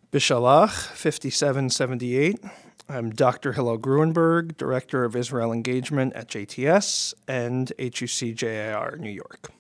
Bishalach, 5778. I'm Dr. Hillel Gruenberg, Director of Israel Engagement at JTS and HUC-JIR, New York.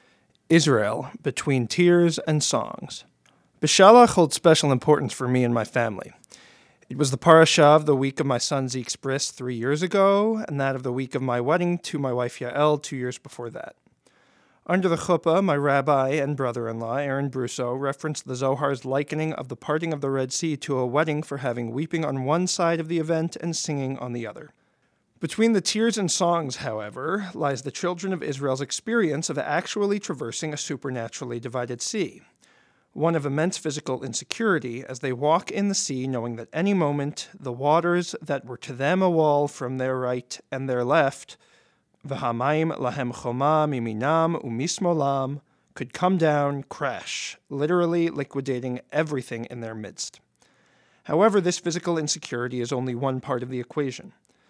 Israel, Between Tears and Songs. Bishalach holds special importance for me and my family. It was the parasha of the week of my son Zeke's bris 3 years ago, and that of the week of my wedding to my wife Yael 2 years before that. Under the chuppah, my rabbi and brother-in-law, Aaron Brusso, referenced the Zohar's likening of the parting of the Red Sea to a wedding for having weeping on one side of the event and singing on the other. Between the tears and songs, however, lies the children of Israel's experience of actually traversing a supernaturally divided sea, one of immense physical insecurity as they walk in the sea knowing that any moment the waters that were to them a wall from their right and their left V'hamayim lahem choma miminam umismolam could come down, crash, literally liquidating everything in their midst. However, this physical insecurity is only one part of the equation.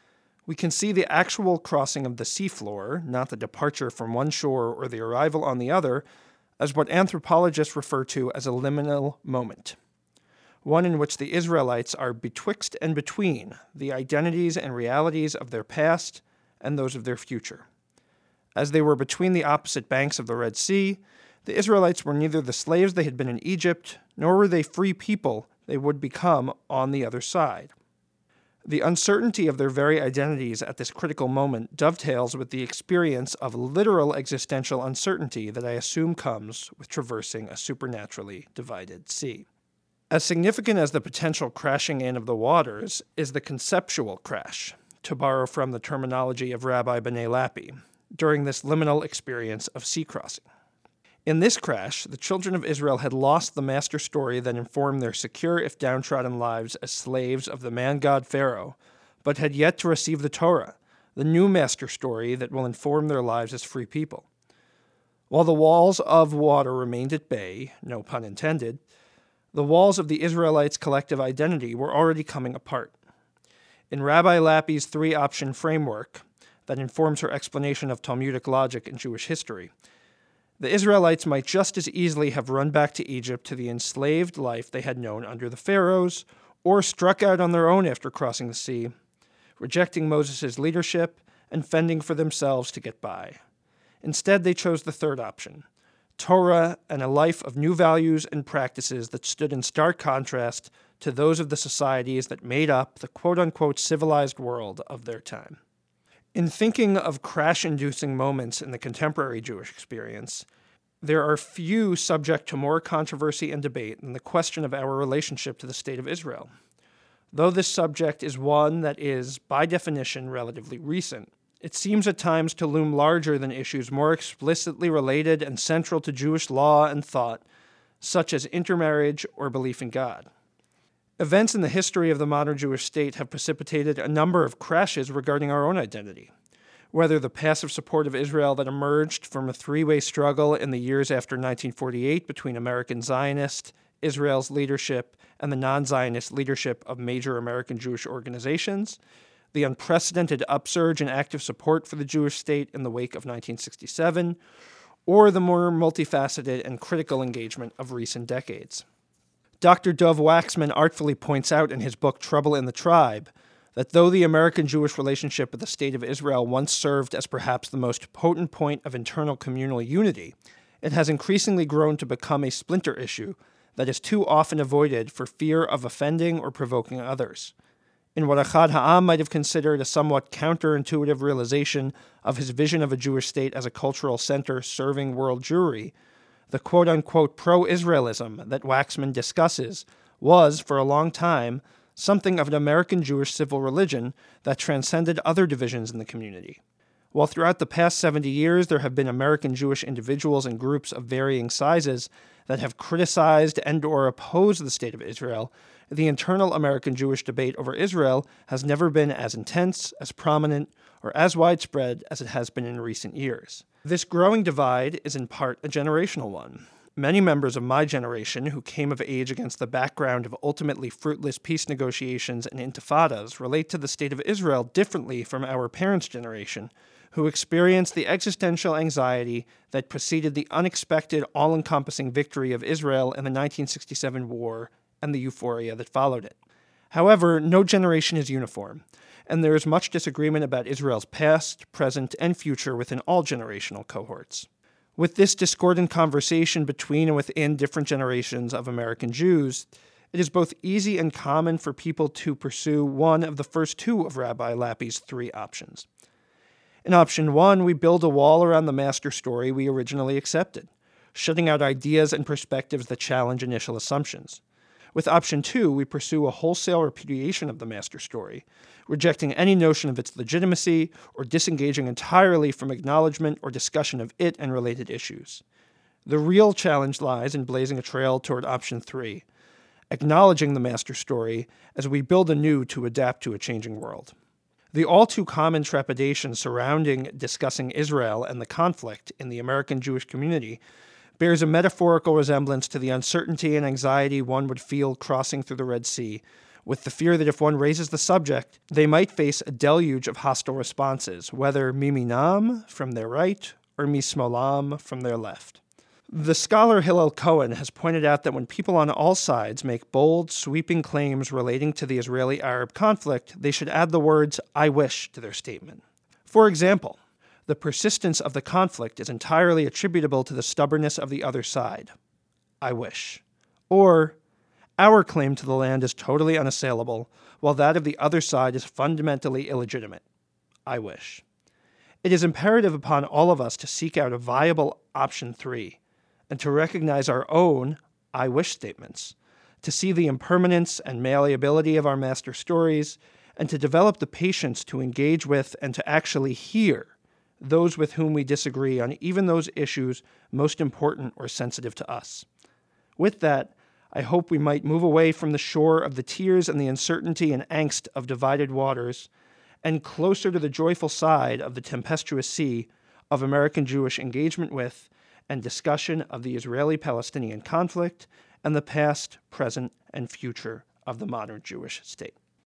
We can see the actual crossing of the seafloor, not the departure from one shore or the arrival on the other, as what anthropologists refer to as a liminal moment, one in which the Israelites are betwixt and between the identities and realities of their past and those of their future. As they were between the opposite banks of the Red Sea, the Israelites were neither the slaves they had been in Egypt, nor were they free people they would become on the other side. The uncertainty of their very identities at this critical moment dovetails with the experience of literal existential uncertainty that I assume comes with traversing a supernaturally divided sea. As significant as the potential crashing in of the waters is the conceptual crash, to borrow from the terminology of Rabbi B'nai Lappi, during this liminal experience of sea crossing. In this crash, the children of Israel had lost the master story that informed their secure, if downtrodden lives as slaves of the man-god Pharaoh, but had yet to receive the Torah, the new master story that will inform their lives as free people. While the walls of water remained at bay, no pun intended, the walls of the Israelites' collective identity were already coming apart. In Rabbi Lappi's three-option framework that informs her explanation of Talmudic logic and Jewish history, the Israelites might just as easily have run back to Egypt to the enslaved life they had known under the pharaohs, or struck out on their own after crossing the sea, rejecting Moses' leadership and fending for themselves to get by. Instead, they chose the third option, Torah and a life of new values and practices that stood in stark contrast to those of the societies that made up the quote-unquote civilized world of their time. In thinking of crash-inducing moments in the contemporary Jewish experience, there are few subject to more controversy and debate than the question of our relationship to the State of Israel. Though this subject is one that is, by definition, relatively recent, it seems at times to loom larger than issues more explicitly related and central to Jewish law and thought, such as intermarriage or belief in God. Events in the history of the modern Jewish state have precipitated a number of crashes regarding our own identity, whether the passive support of Israel that emerged from a three-way struggle in the years after 1948 between American Zionist, Israel's leadership, and the non-Zionist leadership of major American Jewish organizations, the unprecedented upsurge in active support for the Jewish state in the wake of 1967, or the more multifaceted and critical engagement of recent decades. Dr. Dov Waxman artfully points out in his book Trouble in the Tribe that though the American-Jewish relationship with the State of Israel once served as perhaps the most potent point of internal communal unity, it has increasingly grown to become a splinter issue that is too often avoided for fear of offending or provoking others. In what Achad Ha'am might have considered a somewhat counterintuitive realization of his vision of a Jewish state as a cultural center serving world Jewry, the quote-unquote pro-Israelism that Waxman discusses was, for a long time, something of an American Jewish civil religion that transcended other divisions in the community. While throughout the past 70 years there have been American Jewish individuals and groups of varying sizes that have criticized and or opposed the State of Israel, the internal American Jewish debate over Israel has never been as intense, as prominent, or as widespread as it has been in recent years. This growing divide is in part a generational one. Many members of my generation who came of age against the background of ultimately fruitless peace negotiations and intifadas relate to the State of Israel differently from our parents' generation, who experienced the existential anxiety that preceded the unexpected, all-encompassing victory of Israel in the 1967 war and the euphoria that followed it. However, no generation is uniform, and there is much disagreement about Israel's past, present, and future within all generational cohorts. With this discordant conversation between and within different generations of American Jews, it is both easy and common for people to pursue one of the first two of Rabbi Lappy's three options. In option one, we build a wall around the master story we originally accepted, shutting out ideas and perspectives that challenge initial assumptions. With option two, we pursue a wholesale repudiation of the master story, rejecting any notion of its legitimacy or disengaging entirely from acknowledgement or discussion of it and related issues. The real challenge lies in blazing a trail toward option three, acknowledging the master story as we build anew to adapt to a changing world. The all-too-common trepidation surrounding discussing Israel and the conflict in the American Jewish community bears a metaphorical resemblance to the uncertainty and anxiety one would feel crossing through the Red Sea, with the fear that if one raises the subject, they might face a deluge of hostile responses, whether miminam, from their right, or mismolam, from their left. The scholar Hillel Cohen has pointed out that when people on all sides make bold, sweeping claims relating to the Israeli-Arab conflict, they should add the words, "I wish," to their statement. For example, the persistence of the conflict is entirely attributable to the stubbornness of the other side. I wish. Or, our claim to the land is totally unassailable, while that of the other side is fundamentally illegitimate. I wish. It is imperative upon all of us to seek out a viable option three, and to recognize our own I wish statements, to see the impermanence and malleability of our master stories, and to develop the patience to engage with and to actually hear those with whom we disagree on even those issues most important or sensitive to us. With that, I hope we might move away from the shore of the tears and the uncertainty and angst of divided waters, and closer to the joyful side of the tempestuous sea of American Jewish engagement with and discussion of the Israeli-Palestinian conflict and the past, present, and future of the modern Jewish state.